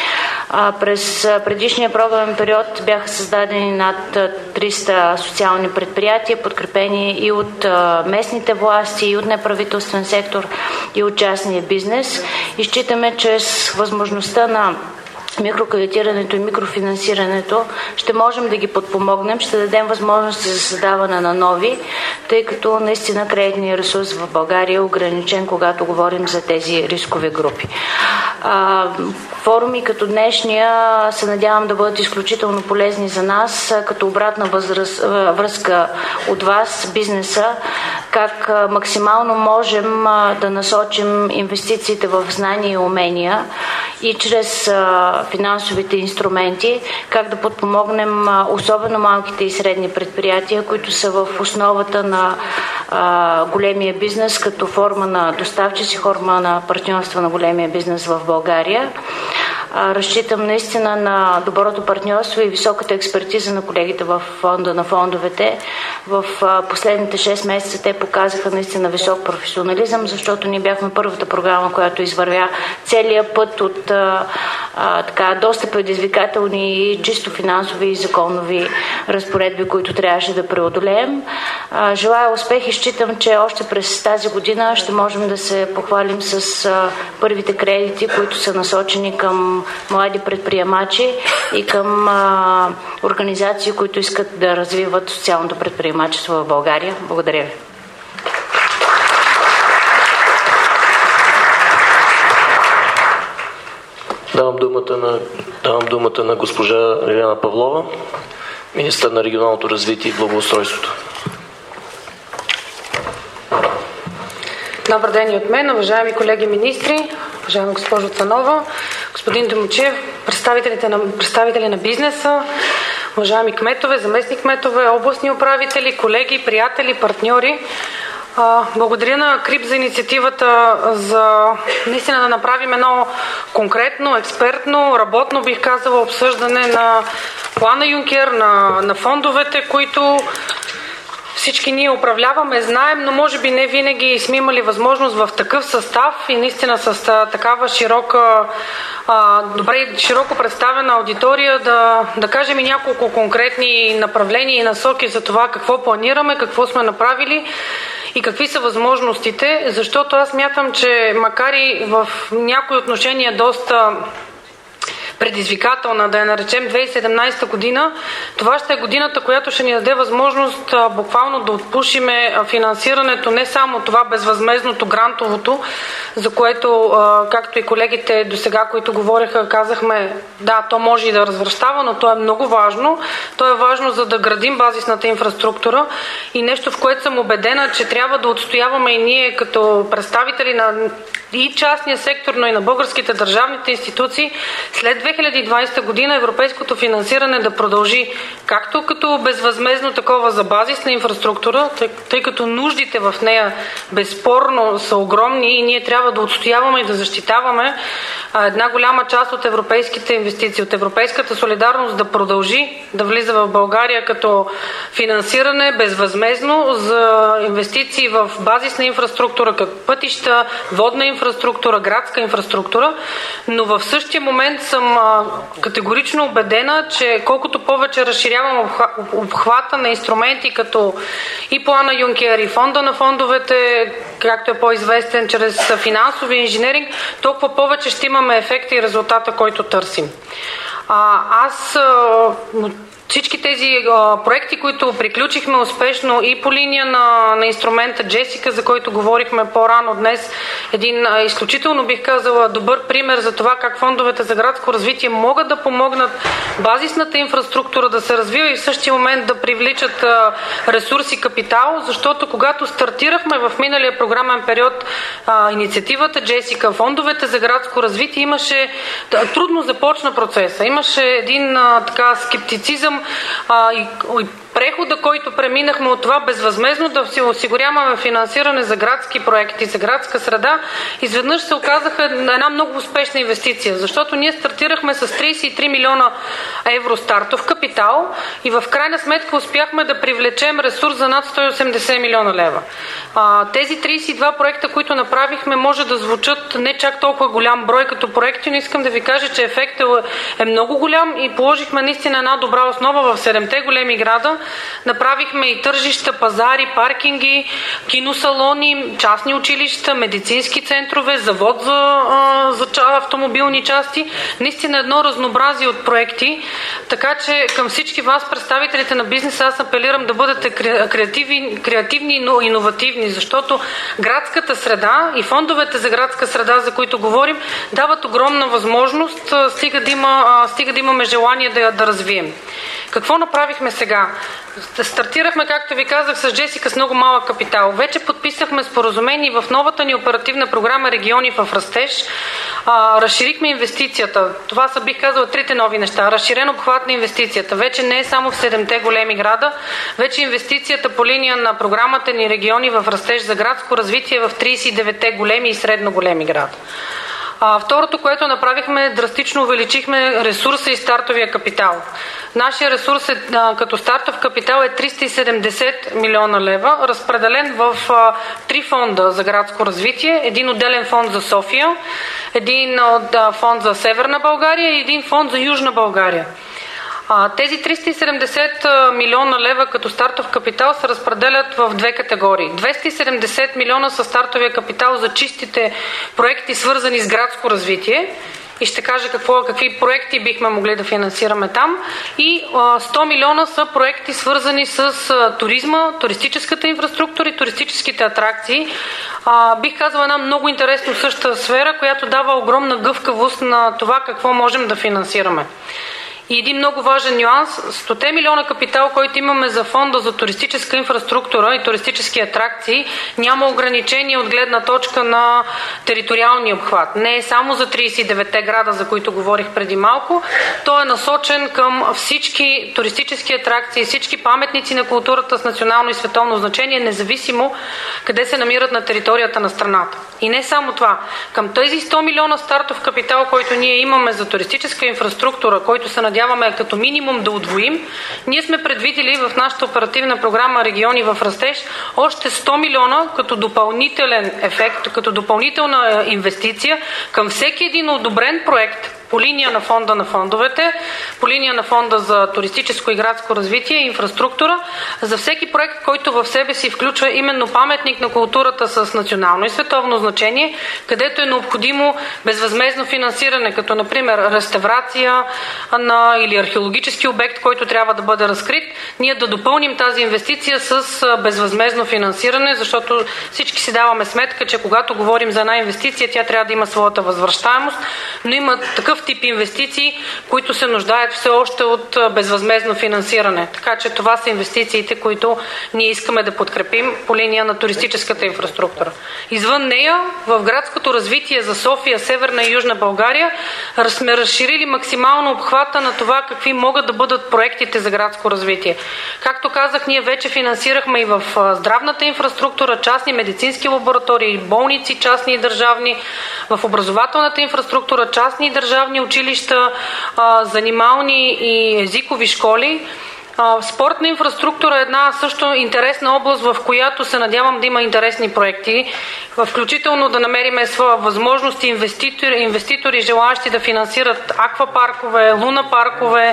През предишния програмен период бяха създадени над 300 социални предприятия, подкрепени и от местните власти, и от неправителствен сектор, и от частния бизнес. И считаме, че с възможността на микрокредитирането и микрофинансирането ще можем да ги подпомогнем, ще дадем възможност за създаване на нови, тъй като наистина кредитният ресурс в България е ограничен, когато говорим за тези рискови групи. Форуми като днешния се надявам да бъдат изключително полезни за нас, като обратна връзка от вас, бизнеса, как максимално можем да насочим инвестициите в знания и умения и чрез финансовите инструменти, как да подпомогнем особено малките и средни предприятия, които са в основата на големия бизнес, като форма на доставчици, форма на партньорство на големия бизнес в България. разчитам наистина на доброто партньорство и високата експертиза на колегите в фонда на фондовете. В последните 6 месеца те показаха наистина висок професионализъм, защото ние бяхме първата програма, която извървя целият път от доста предизвикателни и чисто финансови и законови разпоредби, които трябваше да преодолеем. Желая успех и считам, че още през тази година ще можем да се похвалим с първите кредити, които са насочени към млади предприемачи и към организации, които искат да развиват социалното предприемачество в България. Благодаря ви. Давам думата на госпожа Лиляна Павлова, министър на регионалното развитие и благоустройството. Добър ден и от мен, уважаеми колеги министри, уважаема госпожо Цанова, господин Домучев, представители на бизнеса, уважаеми кметове, заместник кметове, областни управители, колеги, приятели, партньори. Благодаря на КРИБ за инициативата за наистина да направим едно конкретно, експертно, работно, бих казала, обсъждане на плана Юнкер, на фондовете, които всички ние управляваме, знаем, но може би не винаги сме имали възможност в такъв състав и наистина с такава широко представена аудитория да кажем и няколко конкретни направления и насоки за това какво планираме, какво сме направили и какви са възможностите, защото аз мятам, че макар и в някои отношения доста предизвикателна, да я наречем 2017 година, това ще е годината, която ще ни даде възможност буквално да отпушиме финансирането, не само това безвъзмездното, грантовото, за което, както и колегите до сега, които говореха, казахме, да, то може и да развръщава, но то е много важно. То е важно, за да градим базисната инфраструктура и нещо, в което съм убедена, че трябва да отстояваме и ние като представители на и частния сектор, но и на българските държавните институции, след 2020 година европейското финансиране да продължи както като безвъзмездно такова за базисна инфраструктура, тъй като нуждите в нея безспорно са огромни и ние трябва да отстояваме и да защитаваме една голяма част от европейските инвестиции, от европейската солидарност да продължи да влиза в България като финансиране безвъзмездно за инвестиции в базисна инфраструктура, като пътища, водна инфраструктура, градска инфраструктура, но в същия момент съм категорично убедена, че колкото повече разширявам обхвата на инструменти като и плана Юнкер, и фонда на фондовете, както е по-известен чрез финансови инженеринг, толкова повече ще имаме ефекта и резултата, който търсим. Всички тези проекти, които приключихме успешно и по линия на инструмента Джесика, за който говорихме по-рано днес, един изключително, бих казала, добър пример за това как фондовете за градско развитие могат да помогнат базисната инфраструктура да се развива и в същия момент да привличат ресурси, капитал, защото когато стартирахме в миналия програмен период инициативата Джесика, фондовете за градско развитие, имаше трудно започна процеса, имаше един скептицизъм и прехода, който преминахме от това безвъзмездно да си осигуряваме финансиране за градски проекти, за градска среда, изведнъж се оказаха една много успешна инвестиция, защото ние стартирахме с 33 милиона евро стартов капитал и в крайна сметка успяхме да привлечем ресурс за над 180 милиона лева. Тези 32 проекта, които направихме, може да звучат не чак толкова голям брой като проекти, но искам да ви кажа, че ефектът е много голям и положихме наистина една добра основа в 7-те големи града. Направихме и тържища, пазари, паркинги, киносалони, частни училища, медицински центрове, завод за автомобилни части. Наистина едно разнообразие от проекти. Така че към всички вас, представителите на бизнеса, аз апелирам да бъдете креативни, но иновативни, защото градската среда и фондовете за градска среда, за които говорим, дават огромна възможност, стига да имаме желание да развием. Какво направихме сега? Стартирахме, както ви казах, с Джесика с много малък капитал. Вече подписахме споразумение в новата ни оперативна програма Региони в растеж. Разширихме инвестицията. Това са, бих казала, трите нови неща. Разширен обхват на инвестицията. Вече не е само в 7-те големи града. Вече инвестицията по линия на програмата ни Региони в растеж за градско развитие в 39-те големи и средно големи града. Второто, което направихме, драстично увеличихме ресурса и стартовия капитал. Нашия ресурс като стартов капитал е 370 милиона лева, разпределен в 3 фонда за градско развитие, един отделен фонд за София, един фонд за Северна България и един фонд за Южна България. Тези 370 милиона лева като стартов капитал се разпределят в 2 категории. 270 милиона са стартовия капитал за чистите проекти, свързани с градско развитие. И ще кажа какви проекти бихме могли да финансираме там. И 100 милиона са проекти, свързани с туризма, туристическата инфраструктура и туристическите атракции. Бих казала една много интересна същата сфера, която дава огромна гъвкавост на това какво можем да финансираме. И един много важен нюанс, 100 милиона капитал, който имаме за фонда за туристическа инфраструктура и туристически атракции, няма ограничение от гледна точка на териториалния обхват. Не е само за 39 града, за които говорих преди малко. Той е насочен към всички туристически атракции, всички паметници на културата с национално и световно значение, независимо къде се намират на територията на страната. И не само това. Към тези 100 милиона стартов капитал, който ние имаме за туристическа инфраструктура, който се надяваме като минимум да удвоим, ние сме предвидили в нашата оперативна програма Региони в растеж още 100 милиона като допълнителен ефект, като допълнителна инвестиция към всеки един одобрен проект по линия на фонда на фондовете, по линия на фонда за туристическо и градско развитие и инфраструктура, за всеки проект, който в себе си включва именно паметник на културата с национално и световно значение, където е необходимо безвъзмездно финансиране, като например реставрация или археологически обект, който трябва да бъде разкрит, ние да допълним тази инвестиция с безвъзмездно финансиране, защото всички си даваме сметка, че когато говорим за една инвестиция, тя трябва да има своята възвръщаемост, но има такъв тип инвестиции, които се нуждаят все още от безвъзмездно финансиране. Така че това са инвестициите, които ние искаме да подкрепим по линия на туристическата инфраструктура. Извън нея, в градското развитие за София, Северна и Южна България, сме разширили максимално обхвата на това какви могат да бъдат проектите за градско развитие. Както казах, ние вече финансирахме и в здравната инфраструктура, частни медицински лаборатории, болници, частни и държавни, в образователната инфраструктура, частни и държавни училища, занимални и езикови школи. Спортна инфраструктура е една също интересна област, в която се надявам да има интересни проекти, включително да намериме своя възможности инвеститори, желаящи да финансират аквапаркове, лунапаркове,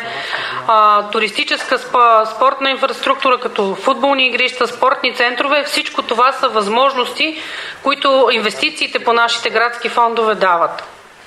туристическа спортна инфраструктура, като футболни игрища, спортни центрове. Всичко това са възможности, които инвестициите по нашите градски фондове дават.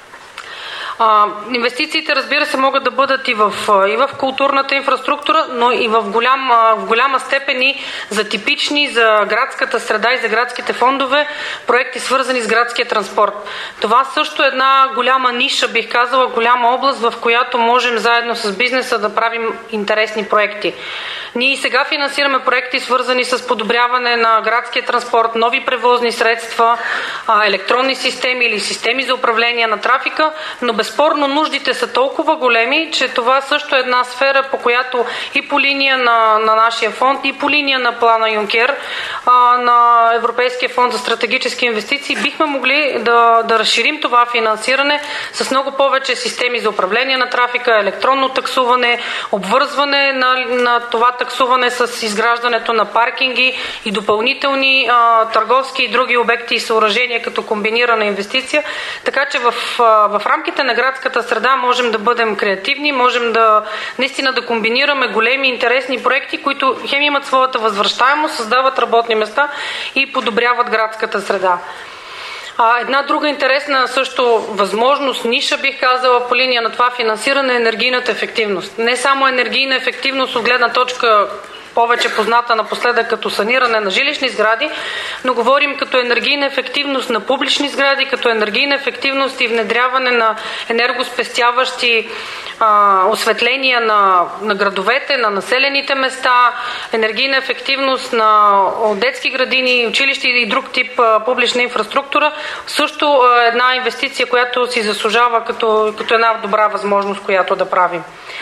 Инвестициите, разбира се, могат да бъдат и в културната инфраструктура, но и в голяма степен и за типични за градската среда и за градските фондове проекти, свързани с градския транспорт. Това също е една голяма ниша, бих казала, голяма област, в която можем заедно с бизнеса да правим интересни проекти. Ние и сега финансираме проекти, свързани с подобряване на градския транспорт, нови превозни средства, електронни системи или системи за управление на трафика, но безспорно нуждите са толкова големи, че това също е една сфера, по която и по линия на нашия фонд, и по линия на плана Юнкер, на Европейския фонд за стратегически инвестиции, бихме могли да разширим това финансиране с много повече системи за управление на трафика, електронно таксуване, обвързване на това таксуване с изграждането на паркинги и допълнителни търговски и други обекти и съоръжения като комбинирана инвестиция. Така че в рамките на градската среда можем да бъдем креативни, можем наистина да комбинираме големи интересни проекти, които хем имат своята възвръщаемост, създават работни места и подобряват градската среда. Една друга интересна също възможност, ниша бих казала по линия на това финансиране е енергийната ефективност. Не само енергийна ефективност от гледна точка повече позната напоследък като саниране на жилищни сгради, но говорим като енергийна ефективност на публични сгради, като енергийна ефективност и внедряване на енергоспестяващи осветления на градовете, на населените места, енергийна ефективност на детски градини, училища и друг тип публична инфраструктура. Също една инвестиция, която си заслужава като една добра възможност, която да правим.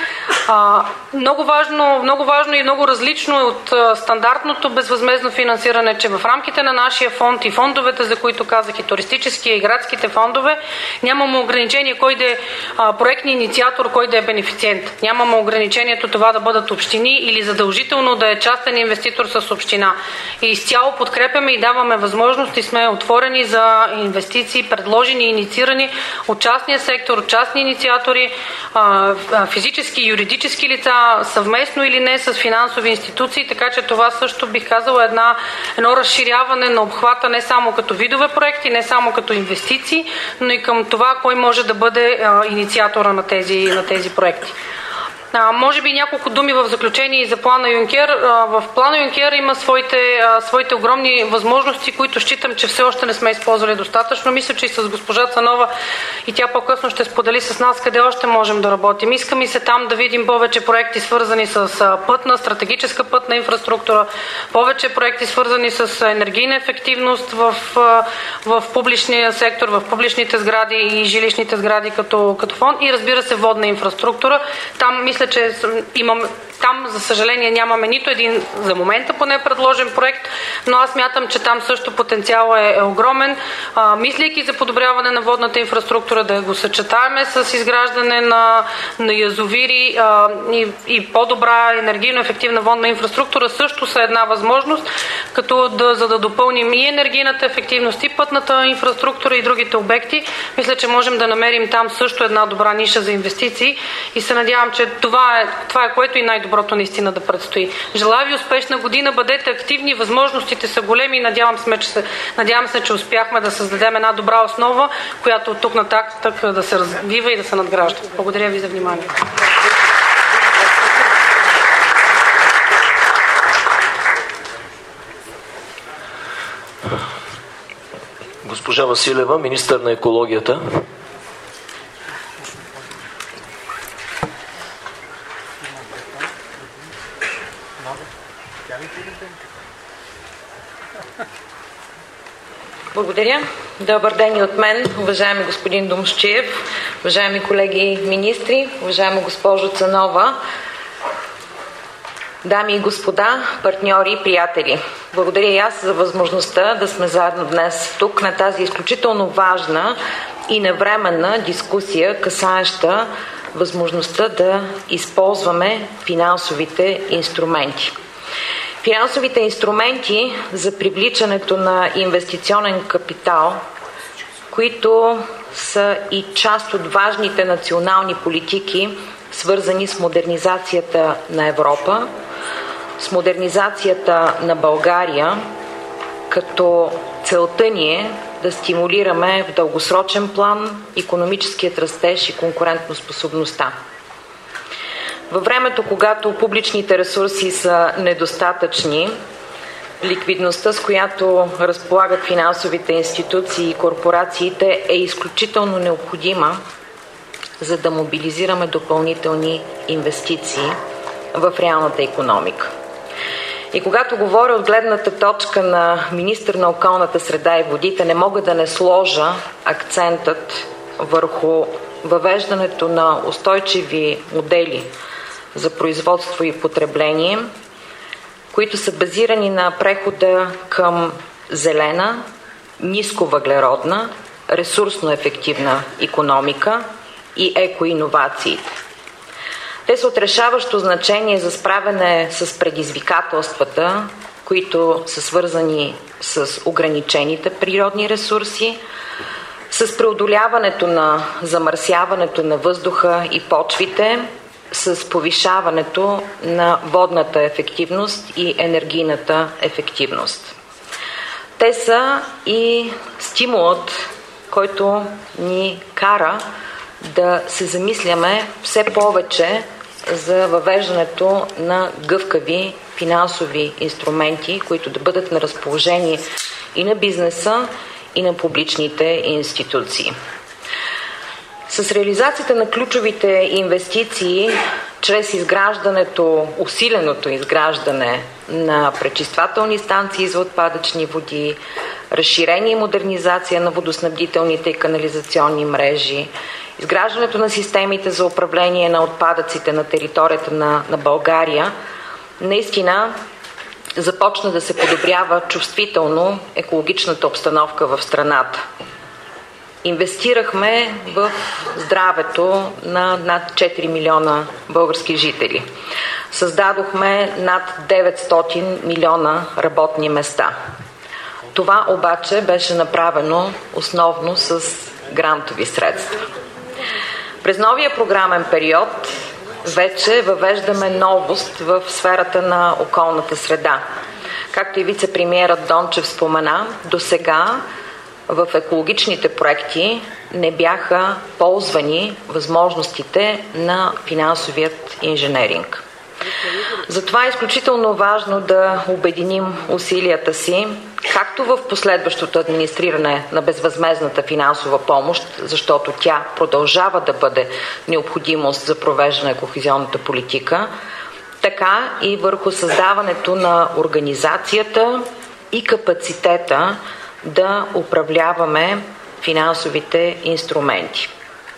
Много важно и много различно е от стандартното безвъзмездно финансиране, че в рамките на нашия фонд и фондовете, за които казах, и туристическия, и градските фондове, нямаме ограничение кой да е проектни инициатор, кой да е бенефициент. Нямаме ограничението това да бъдат общини или задължително да е частен инвеститор с община. И изцяло подкрепяме и даваме възможност и сме отворени за инвестиции, предложени и инициирани от частния сектор, от частни инициатори, физически и юридически лица, съвместно или не с финансови институции, така че това също бих казала едно разширяване на обхвата не само като видове проекти, не само като инвестиции, но и към това кой може да бъде инициатора на тези проекти. Може би няколко думи в заключение и за плана Юнкер. В плана Юнкер има своите огромни възможности, които считам, че все още не сме използвали достатъчно. Мисля, че и с госпожа Цанова, и тя по-късно ще сподели с нас къде още можем да работим. Искам и се там да видим повече проекти, свързани с стратегическа пътна инфраструктура, повече проекти, свързани с енергийна ефективност в публичния сектор, в публичните сгради и жилищните сгради като фонд, и разбира се водна инфраструктура. Там мисля, че там, за съжаление, нямаме нито един за момента поне предложен проект, но аз мятам, че там също потенциал е огромен. Мислейки за подобряване на водната инфраструктура, да го съчетаеме с изграждане на язовири и по-добра енергийно ефективна водна инфраструктура също са една възможност, за да допълним и енергийната ефективност, и пътната инфраструктура и другите обекти. Мисля, че можем да намерим там също една добра ниша за инвестиции и се надявам, че това е което и най-доброто наистина да предстои. Желая ви успешна година, бъдете активни, възможностите са големи и надявам се, че успяхме да създадем една добра основа, която от тук нататък да се развива и да се надгражда. Благодаря ви за вниманието. Госпожа Василева, министър на екологията. Благодаря. Добър ден и от мен, уважаеми господин Домусчиев, уважаеми колеги министри, уважаема госпожо Цанова, дами и господа, партньори и приятели. Благодаря и аз за възможността да сме заедно днес тук на тази изключително важна и навременна дискусия, касаеща възможността да използваме финансовите инструменти. Финансовите инструменти за привличането на инвестиционен капитал, които са и част от важните национални политики, свързани с модернизацията на Европа, с модернизацията на България, като целта ни е да стимулираме в дългосрочен план икономическият растеж и конкурентоспособността. Във времето, когато публичните ресурси са недостатъчни, ликвидността, с която разполагат финансовите институции и корпорациите, е изключително необходима, за да мобилизираме допълнителни инвестиции в реалната икономика. И когато говоря от гледната точка на министър на околната среда и водите, не мога да не сложа акцентът върху въвеждането на устойчиви модели за производство и потребление, които са базирани на прехода към зелена, нисковъглеродна, ресурсно ефективна икономика и екоиновациите. Те са от решаващо значение за справяне с предизвикателствата, които са свързани с ограничените природни ресурси, с преодоляването на замърсяването на въздуха и почвите, с повишаването на водната ефективност и енергийната ефективност. Те са и стимулът, който ни кара да се замисляме все повече за въвеждането на гъвкави финансови инструменти, които да бъдат на разположение и на бизнеса, и на публичните институции. С реализацията на ключовите инвестиции, чрез усиленото изграждане на пречиствателни станции за отпадъчни води, разширение и модернизация на водоснабдителните и канализационни мрежи Изграждането на системите за управление на отпадъците на територията на България наистина започна да се подобрява чувствително екологичната обстановка в страната. Инвестирахме в здравето на над 4 милиона български жители. Създадохме над 900 милиона работни места. Това обаче беше направено основно с грантови средства. През новия програмен период вече въвеждаме новост в сферата на околната среда. Както и вице-премиерът Дончев спомена, досега в екологичните проекти не бяха ползвани възможностите на финансовият инженеринг. Затова е изключително важно да обединим усилията си, както в последващото администриране на безвъзмездната финансова помощ, защото тя продължава да бъде необходимост за провеждане на кохезионната политика, така и върху създаването на организацията и капацитета да управляваме финансовите инструменти.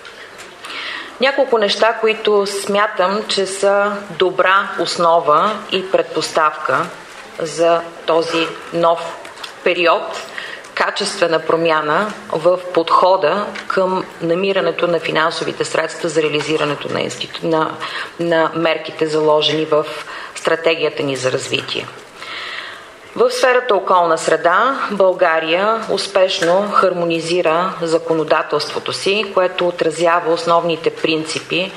Няколко неща, които смятам, че са добра основа и предпоставка за този нов период, качествена промяна в подхода към намирането на финансовите средства за реализирането на мерките, заложени в стратегията ни за развитие. В сферата околна среда България успешно хармонизира законодателството си, което отразява основните принципи,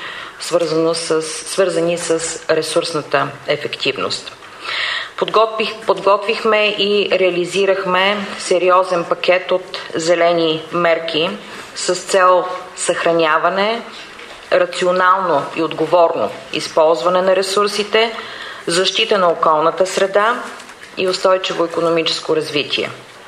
свързани с ресурсната ефективност. Подготвихме и реализирахме сериозен пакет от зелени мерки с цел съхраняване, рационално и отговорно използване на ресурсите, защита на околната среда и устойчиво икономическо развитие.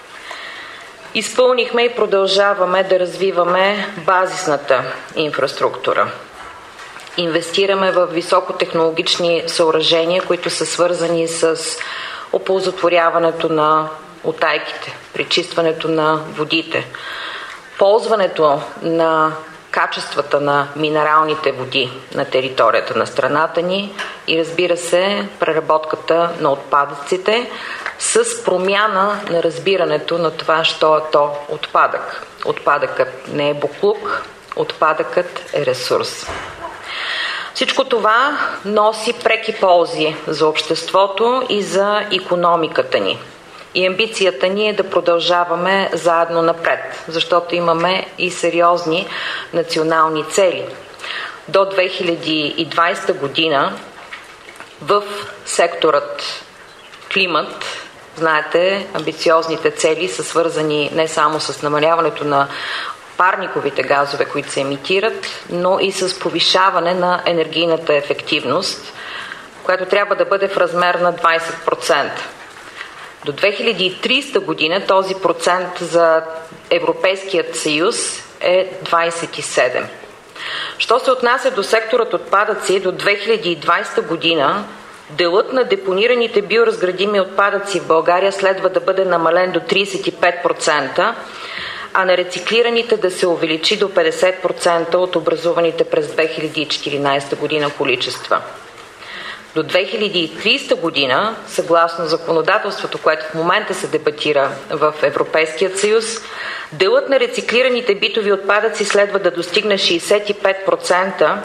Изпълнихме и продължаваме да развиваме базисната инфраструктура. Инвестираме в високотехнологични съоръжения, които са свързани с оползотворяването на утайките, пречистването на водите, ползването на качествата на минералните води на територията на страната ни и, разбира се, преработката на отпадъците с промяна на разбирането на това, що е то отпадък. Отпадъкът не е боклук, отпадъкът е ресурс. Всичко това носи преки ползи за обществото и за икономиката ни. И амбицията ни е да продължаваме заедно напред, защото имаме и сериозни национални цели. До 2020 година в секторът климат, знаете, амбициозните цели са свързани не само с намаляването на парниковите газове, които се емитират, но и с повишаване на енергийната ефективност, която трябва да бъде в размер на 20%. До 2030 година този процент за Европейският съюз е 27%. Що се отнася до секторът отпадъци, до 2020 година делът на депонираните биоразградими отпадъци в България следва да бъде намален до 35%, а на рециклираните да се увеличи до 50% от образуваните през 2014 година количества. До 2030 година, съгласно законодателството, което в момента се дебатира в Европейския съюз, делът на рециклираните битови отпадъци следва да достигне 65%,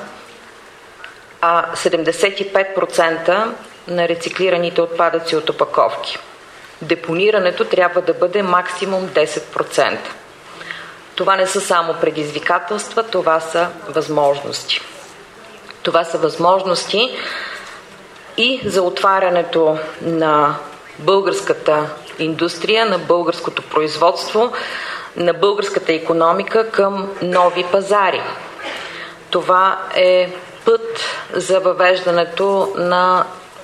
а 75% на рециклираните отпадъци от опаковки. Депонирането трябва да бъде максимум 10%. Това не са само предизвикателства, това са възможности. Това са възможности и за отварянето на българската индустрия, на българското производство, на българската икономика към нови пазари. Това е път за въвеждането на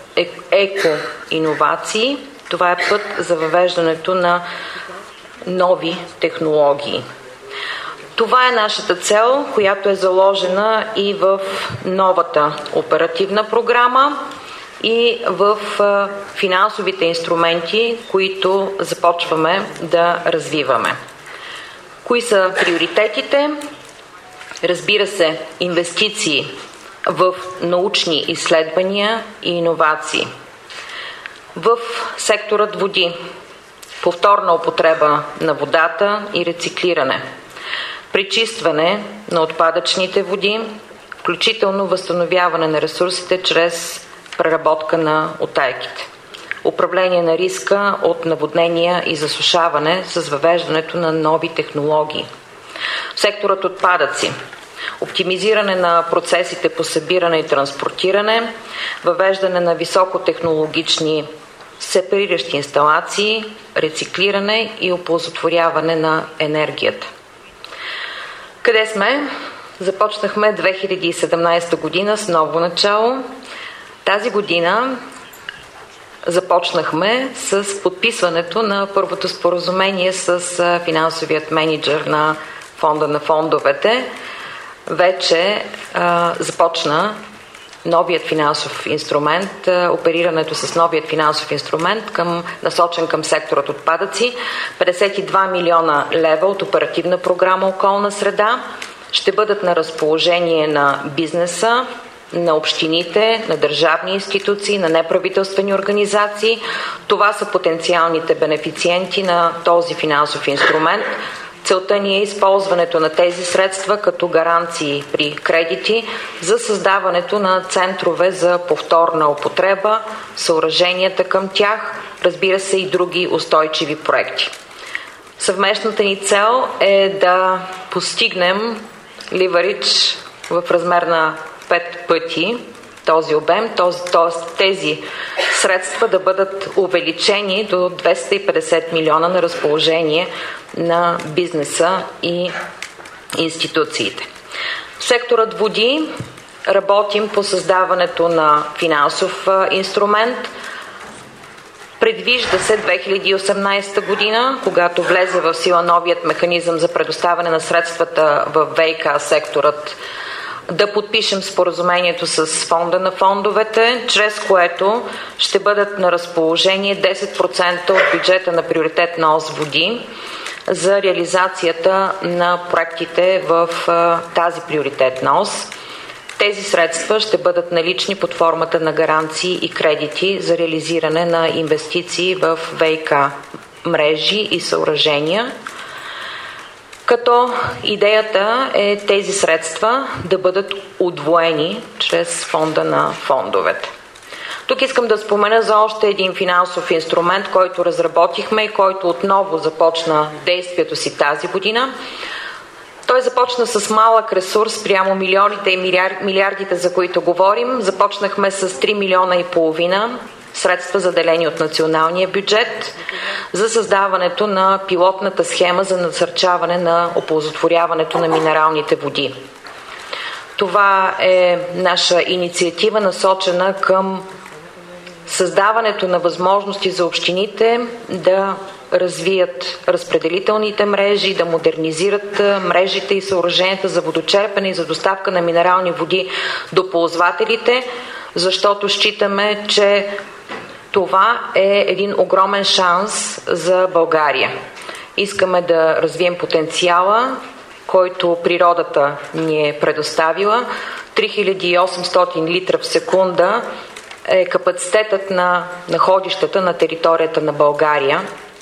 еко-иновации, това е път за въвеждането на нови технологии. Това е нашата цел, която е заложена и в новата оперативна програма и в финансовите инструменти, които започваме да развиваме. Кои са приоритетите? Разбира се, инвестиции в научни изследвания и иновации. В секторът води, повторна употреба на водата и рециклиране, пречистване на отпадъчните води, включително възстановяване на ресурсите чрез преработка на утайките, управление на риска от наводнения и засушаване с въвеждането на нови технологии. Секторът отпадъци, оптимизиране на процесите по събиране и транспортиране, въвеждане на високотехнологични сепариращи инсталации, рециклиране и оползотворяване на енергията. Къде сме? Започнахме 2017 година с ново начало. Тази година започнахме с подписването на първото споразумение с финансовият мениджър на фонда на фондовете. Вече започна новият финансов инструмент, оперирането с новият финансов инструмент, насочен към секторът отпадъци. 52 милиона лева от оперативна програма Околна среда ще бъдат на разположение на бизнеса, на общините, на държавни институции, на неправителствени организации. Това са потенциалните бенефициенти на този финансов инструмент. Целта ни е използването на тези средства като гаранции при кредити за създаването на центрове за повторна употреба, съоръженията към тях, разбира се и други устойчиви проекти. Съвместната ни цел е да постигнем ливаридж в размер на 5 пъти този обем, т.е. тези средства да бъдат увеличени до 250 милиона на разположение на бизнеса и институциите. В секторът води работим по създаването на финансов инструмент. Предвижда се 2018 година, когато влезе в сила новият механизъм за предоставяне на средствата в ВиК секторът, да подпишем споразумението с фонда на фондовете, чрез което ще бъдат на разположение 10% от бюджета на приоритетна ос води за реализацията на проектите в тази приоритетна ос. Тези средства ще бъдат налични под формата на гаранции и кредити за реализиране на инвестиции в ВиК мрежи и съоръжения, като идеята е тези средства да бъдат удвоени чрез фонда на фондовете. Тук искам да спомена за още един финансов инструмент, който разработихме и който отново започна действието си тази година. Той започна с малък ресурс прямо милионите и милиардите, за които говорим. Започнахме с 3 милиона и половина средства, заделени от националния бюджет за създаването на пилотната схема за насърчаване на оползотворяването на минералните води. Това е наша инициатива, насочена към създаването на възможности за общините да развият разпределителните мрежи, да модернизират мрежите и съоръженията за водочерпане и за доставка на минерални води до ползвателите, защото считаме, че това е един огромен шанс за България. Искаме да развием потенциала, който природата ни е предоставила. 3800 литра в секунда е капацитетът на находищата на територията на България.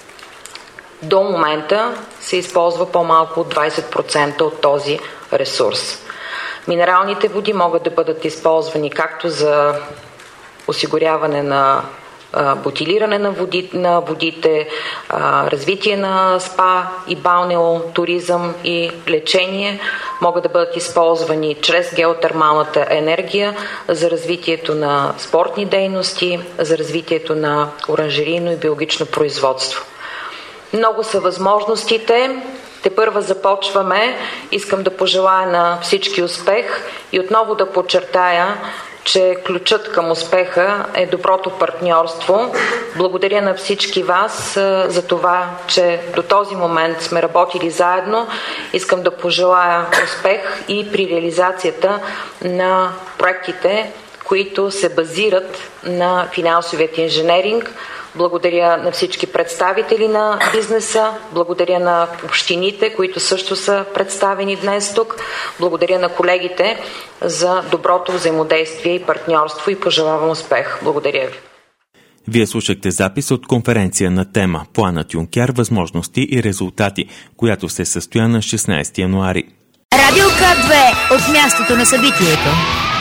До момента се използва по-малко от 20% от този ресурс. Минералните води могат да бъдат използвани както за осигуряване на бутилиране на водите, развитие на спа и балнеотуризъм и лечение, могат да бъдат използвани чрез геотермалната енергия за развитието на спортни дейности, за развитието на оранжерийно и биологично производство. Много са възможностите. Тепърва започваме. Искам да пожелая на всички успех и отново да подчертая, че ключът към успеха е доброто партньорство. Благодаря на всички вас за това, че до този момент сме работили заедно. Искам да пожелая успех и при реализацията на проектите, които се базират на финансовият инженеринг. Благодаря на всички представители на бизнеса, благодаря на общините, които също са представени днес тук, благодаря на колегите за доброто взаимодействие и партньорство и пожелавам успех. Благодаря ви. Вие слушахте запис от конференция на тема Планът Юнкер – възможности и резултати, която се състоя на 16 януари. Радио К2 от мястото на събитието.